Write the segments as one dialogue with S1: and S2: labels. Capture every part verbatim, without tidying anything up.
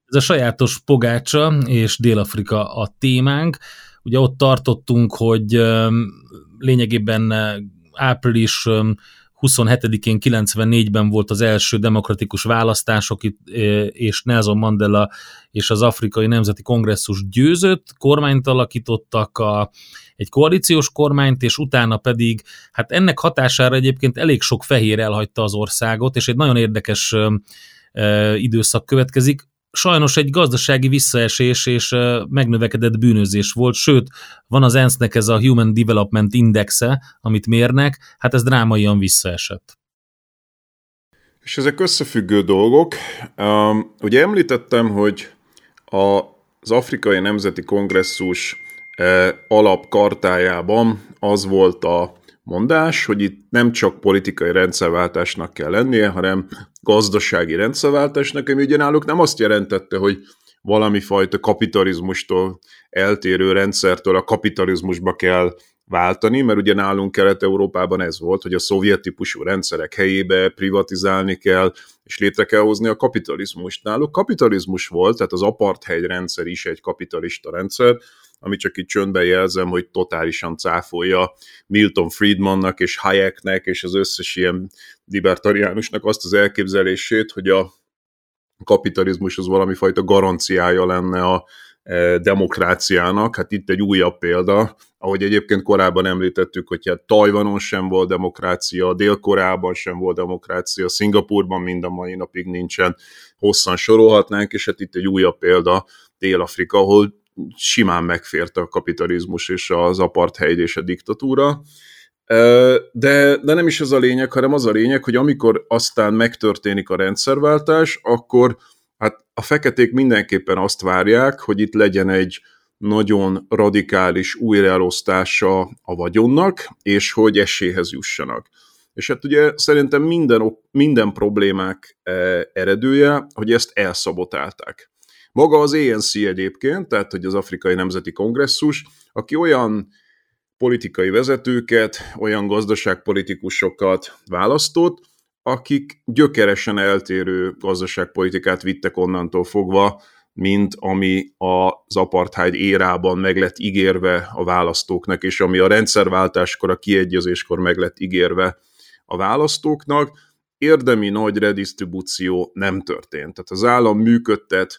S1: Ez a sajátos pogácsa és Dél-Afrika a témánk. Ugye ott tartottunk, hogy lényegében április huszonhetedikén kilencvennégyben volt az első demokratikus választások, és Nelson Mandela és az Afrikai Nemzeti Kongresszus győzött, kormányt alakítottak, a, egy koalíciós kormányt, és utána pedig, hát ennek hatására egyébként elég sok fehér elhagyta az országot, és egy nagyon érdekes ö, ö, időszak következik. Sajnos egy gazdasági visszaesés és ö, megnövekedett bűnözés volt, sőt, van az e en es nek ez a Human Development Indexe, amit mérnek, hát ez drámaian visszaesett.
S2: És ezek összefüggő dolgok. Um, ugye említettem, hogy a, az Afrikai Nemzeti Kongresszus eh, alapkartájában az volt a mondás, hogy itt nem csak politikai rendszerváltásnak kell lennie, hanem gazdasági rendszerváltásnak, ami ugye náluk nem azt jelentette, hogy valami fajta kapitalizmustól eltérő rendszertől a kapitalizmusba kell váltani, mert ugye nálunk Kelet-Európában ez volt, hogy a szovjet típusú rendszerek helyébe privatizálni kell, és létre kell hozni a kapitalizmust. Náluk kapitalizmus volt, tehát az apartheid rendszer is egy kapitalista rendszer, ami csak itt csöndben jelzem, hogy totálisan cáfolja Milton Friedmannak és Hayeknek és az összes ilyen libertariánusnak azt az elképzelését, hogy a kapitalizmus az valami fajta garanciája lenne a demokráciának. Hát itt egy újabb példa, ahogy egyébként korábban említettük, hogy hát Tajvanon sem volt demokrácia, Dél-Koreában sem volt demokrácia, Szingapurban mind a mai napig nincsen, hosszan sorolhatnánk, és hát itt egy újabb példa, Dél-Afrika, ahol simán megfért a kapitalizmus és az apartheid és a diktatúra. De, de nem is ez a lényeg, hanem az a lényeg, hogy amikor aztán megtörténik a rendszerváltás, akkor hát a feketék mindenképpen azt várják, hogy itt legyen egy nagyon radikális újraelosztása a vagyonnak, és hogy esélyhez jussanak. És hát ugye szerintem minden, minden problémák eredője, hogy ezt elszabotálták. Maga az á en cé egyébként, tehát hogy az Afrikai Nemzeti Kongresszus, aki olyan politikai vezetőket, olyan gazdaságpolitikusokat választott, akik gyökeresen eltérő gazdaságpolitikát vittek onnantól fogva, mint ami az apartheid érában meg lett ígérve a választóknak, és ami a rendszerváltáskor, a kiegyezéskor meg lett ígérve a választóknak. Érdemi nagy redisztribúció nem történt. Tehát az állam működtet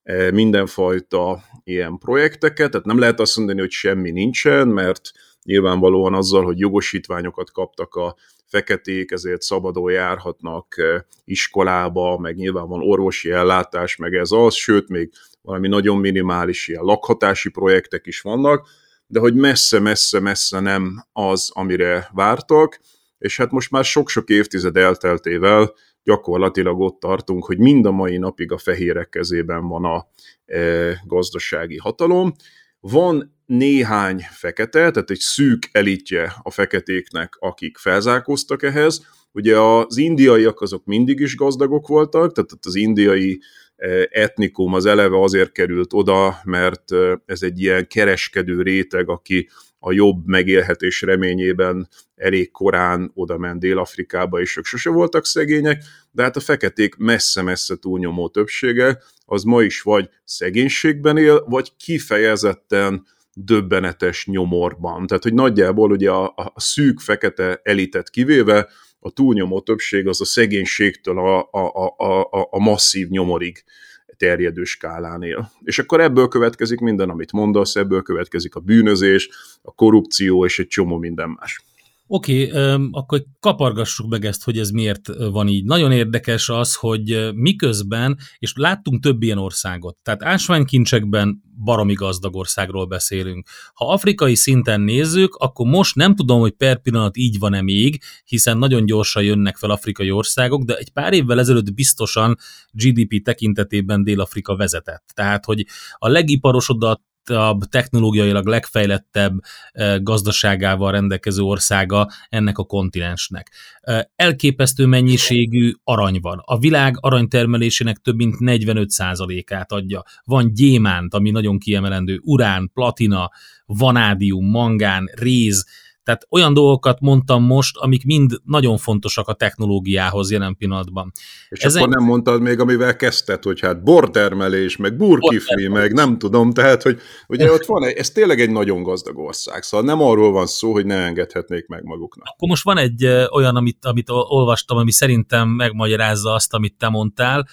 S2: mindenfajta ilyen projekteket, tehát nem lehet azt mondani, hogy semmi nincsen, mert nyilvánvalóan azzal, hogy jogosítványokat kaptak a feketék, ezért szabadon járhatnak iskolába, meg nyilván van orvosi ellátás, meg ez az, sőt, még valami nagyon minimális ilyen lakhatási projektek is vannak, de hogy messze-messze-messze nem az, amire vártak, és hát most már sok-sok évtized elteltével gyakorlatilag ott tartunk, hogy mind a mai napig a fehérek kezében van a e, gazdasági hatalom. Van néhány fekete, tehát egy szűk elitje a feketéknek, akik felzárkóztak ehhez. Ugye az indiaiak azok mindig is gazdagok voltak, tehát az indiai etnikum az eleve azért került oda, mert ez egy ilyen kereskedő réteg, aki a jobb megélhetés reményében elég korán oda ment Dél-Afrikába, és ők sose voltak szegények, de hát a feketék messze-messze túlnyomó többsége, az ma is vagy szegénységben él, vagy kifejezetten döbbenetes nyomorban. Tehát, hogy nagyjából ugye a, a szűk fekete elitet kivéve, a túlnyomó többség az a szegénységtől a, a, a, a, a masszív nyomorig terjedő skálán él. És akkor ebből következik minden, amit mondasz, ebből következik a bűnözés, a korrupció és egy csomó minden más.
S1: Oké, okay, akkor kapargassuk meg ezt, hogy ez miért van így. Nagyon érdekes az, hogy miközben, és láttunk több ilyen országot, tehát ásványkincsekben baromi gazdag országról beszélünk. Ha afrikai szinten nézzük, akkor most nem tudom, hogy per pillanat így van-e még, hiszen nagyon gyorsan jönnek fel afrikai országok, de egy pár évvel ezelőtt biztosan gé dé pé tekintetében Dél-Afrika vezetett. Tehát, hogy a legiparosodott, a technológiailag legfejlettebb gazdaságával rendelkező országa ennek a kontinensnek. Elképesztő mennyiségű arany van. A világ aranytermelésének több mint negyvenöt százalékát adja. Van gyémánt, ami nagyon kiemelendő, urán, platina, vanádium, mangán, réz, Tehát olyan dolgokat mondtam most, amik mind nagyon fontosak a technológiához jelen pillanatban.
S2: És Ezen... akkor nem mondtad még, amivel kezdted, hogy hát bortermelés, meg burkifli, meg nem tudom, tehát, hogy ugye ott van, ez tényleg egy nagyon gazdag ország, szóval nem arról van szó, hogy ne engedhetnék meg maguknak.
S1: Akkor most van egy olyan, amit, amit olvastam, ami szerintem megmagyarázza azt, amit te mondtál.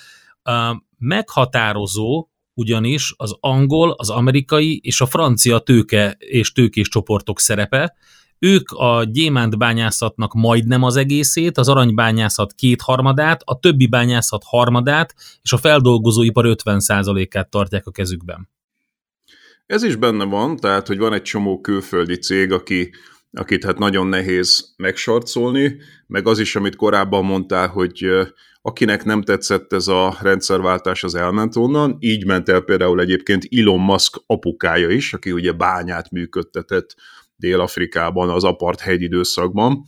S1: Meghatározó ugyanis az angol, az amerikai és a francia tőke és tőkés csoportok szerepe. Ők a gyémántbányászatnak majdnem az egészét, az aranybányászat kétharmadát, a többi bányászat harmadát, és a feldolgozóipar ötven százalékát tartják a kezükben.
S2: Ez is benne van, tehát, hogy van egy csomó külföldi cég, aki, akit hát nagyon nehéz megsarcolni, meg az is, amit korábban mondtál, hogy akinek nem tetszett ez a rendszerváltás, az elment onnan, így ment el például egyébként Elon Musk apukája is, aki ugye bányát működtetett Dél-Afrikában az apartheid időszakban,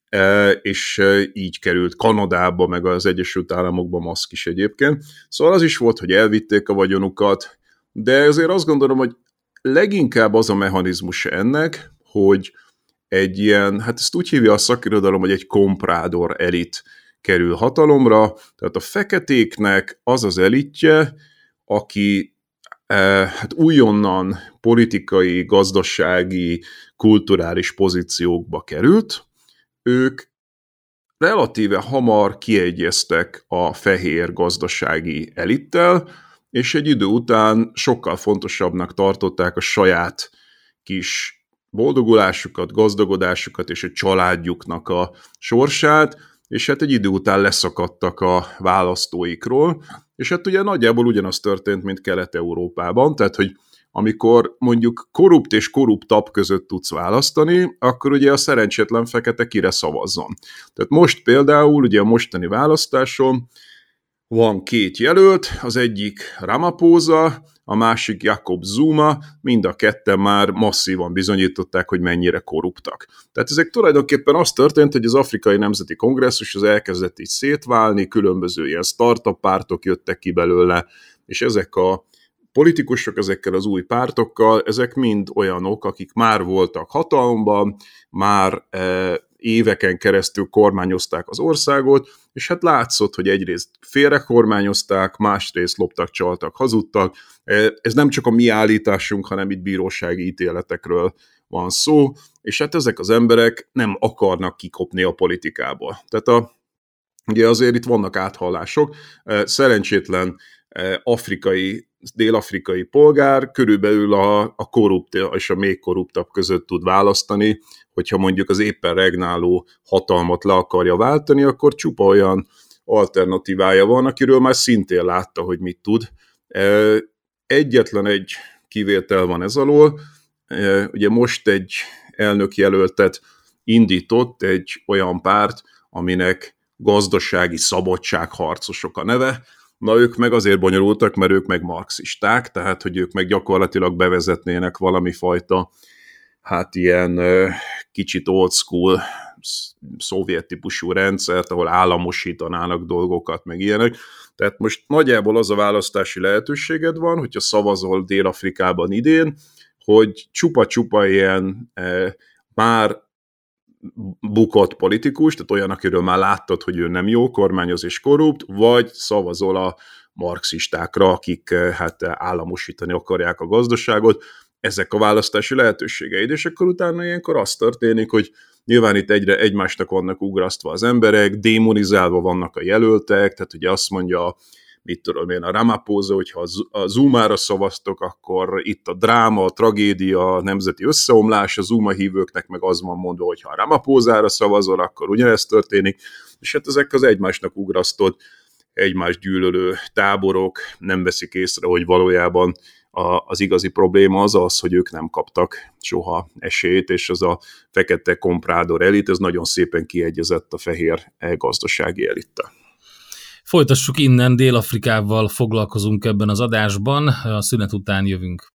S2: és így került Kanadába, meg az Egyesült Államokba Musk is egyébként. Szóval az is volt, hogy elvitték a vagyonukat, de azért azt gondolom, hogy leginkább az a mechanizmus ennek, hogy egy ilyen, hát ezt úgy hívja a szakirodalom, hogy egy komprádor elit kerül hatalomra, tehát a feketéknek az az elitje, aki eh, hát újonnan politikai, gazdasági, kulturális pozíciókba került, ők relatíve hamar kiegyeztek a fehér gazdasági elittel, és egy idő után sokkal fontosabbnak tartották a saját kis boldogulásukat, gazdagodásukat és a családjuknak a sorsát, és hát egy idő után leszakadtak a választóikról, és hát ugye nagyjából ugyanaz történt, mint Kelet-Európában, tehát hogy amikor mondjuk korrupt és korruptabb között tudsz választani, akkor ugye a szerencsétlen fekete kire szavazzon. Tehát most például ugye a mostani választáson van két jelölt, az egyik Ramaphosa, a másik Jacob Zuma, mind a ketten már masszívan bizonyították, hogy mennyire korruptak. Tehát ezek tulajdonképpen az történt, hogy az Afrikai Nemzeti Kongresszus az elkezdett így szétválni, különböző ilyen startup pártok jöttek ki belőle, és ezek a politikusok ezekkel az új pártokkal, ezek mind olyanok, akik már voltak hatalomban, már e, éveken keresztül kormányozták az országot, és hát látszott, hogy egyrészt félrekormányozták, másrészt loptak, csaltak, hazudtak. Ez nem csak a mi állításunk, hanem itt bírósági ítéletekről van szó, és hát ezek az emberek nem akarnak kikopni a politikából. Tehát a, ugye azért itt vannak áthallások. Szerencsétlen afrikai, dél-afrikai polgár körülbelül a, a korrupt és a még korruptabb között tud választani, hogyha mondjuk az éppen regnáló hatalmat le akarja váltani, akkor csupa olyan alternatívája van, akiről már szintén látta, hogy mit tud. Egyetlen egy kivétel van ez alól, ugye most egy elnökjelöltet indított egy olyan párt, aminek gazdasági szabadságharcosok a neve. Na ők meg azért bonyolultak, mert ők meg marxisták, tehát hogy ők meg gyakorlatilag bevezetnének valami fajta, hát ilyen kicsit old school, szovjet típusú rendszert, ahol államosítanának dolgokat, meg ilyenek. Tehát most nagyjából az a választási lehetőséged van, hogyha szavazol Dél-Afrikában idén, hogy csupa-csupa ilyen e, már bukott politikus, tehát olyan, akiről már láttad, hogy ő nem jó, kormányoz és korrupt, vagy szavazol a marxistákra, akik hát államosítani akarják a gazdaságot. Ezek a választási lehetőségeid, és akkor utána ilyenkor az történik, hogy nyilván itt egyre egymásnak vannak ugrasztva az emberek, démonizálva vannak a jelöltek, tehát ugye azt mondja, mit tudom én, a Ramaphosa, hogyha a Zumára szavaztok, akkor itt a dráma, a tragédia, a nemzeti összeomlás, a Zuma hívőknek meg az van mondva, hogyha a Ramaphosára szavazol, akkor ugyanezt történik, és hát ezek az egymásnak ugrasztott, egymást gyűlölő táborok nem veszik észre, hogy valójában A, az igazi probléma az az, hogy ők nem kaptak soha esélyt, és az a fekete komprádor elit, ez nagyon szépen kiegyezett a fehér gazdasági elittel.
S1: Folytassuk innen, Dél-Afrikával foglalkozunk ebben az adásban, a szünet után jövünk.